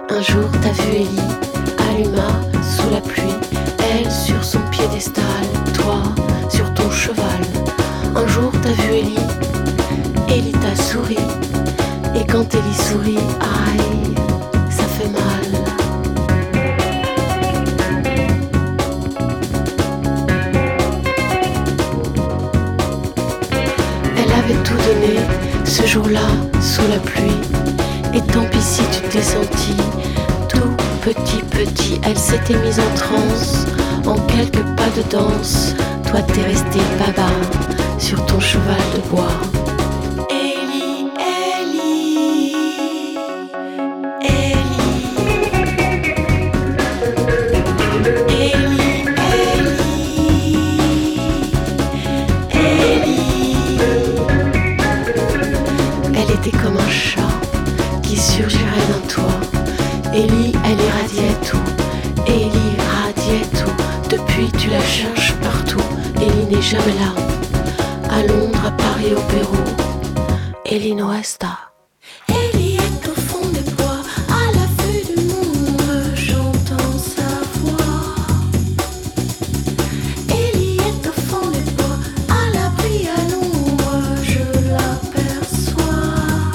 Un jour t'as vu Ellie, alluma sous la pluie, elle sur son piédestal, toi sur ton cheval. Un jour t'as vu Ellie, Ellie t'a souri, et quand Ellie sourit, aïe, ça fait mal. Elle avait tout donné ce jour-là sous la pluie, et tant pis si tu t'es senti tout petit, elle s'était mise en transe, en quelques pas de danse. Toi t'es resté baba sur ton cheval de bois. Ellie, Ellie, Ellie, Ellie, Ellie, Ellie. Elle était comme un chat qui surgirait d'un toit. Ellie, elle irradiait tout, Ellie irradiait tout. Depuis tu la cherches partout, Ellie n'est jamais là. À Londres, à Paris, au Pérou, Ellie no está. Ellie est au fond des bois, à l'affût du monde, j'entends sa voix. Ellie est au fond des bois, à l'abri, à l'ombre, je l'aperçois.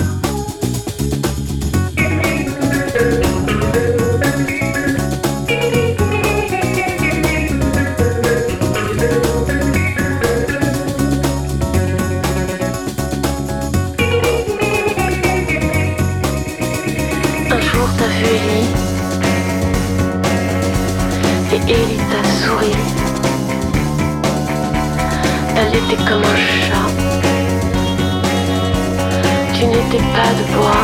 Et Ellie t'a souri. Elle était comme un chat. Tu n'étais pas de bois.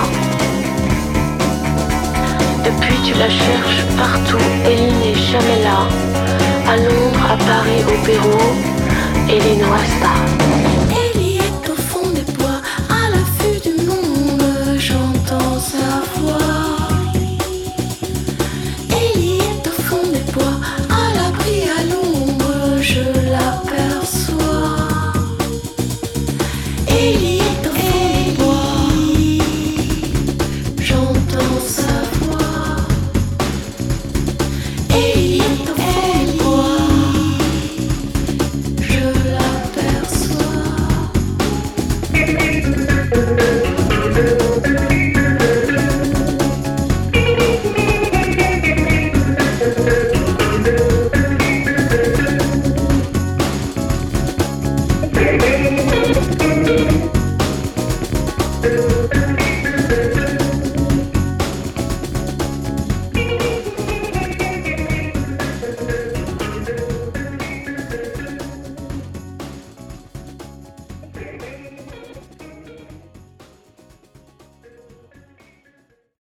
Depuis tu la cherches partout, Ellie n'est jamais là. À Londres, à Paris, au Pérou, Ellie no está. Ellie est au fond des bois, à l'affût du monde, j'entends sa voix. Je l'aperçois. Ellie est au fond des bois, j'entends sa voix. Ellie est au fond des bois, je l'aperçois.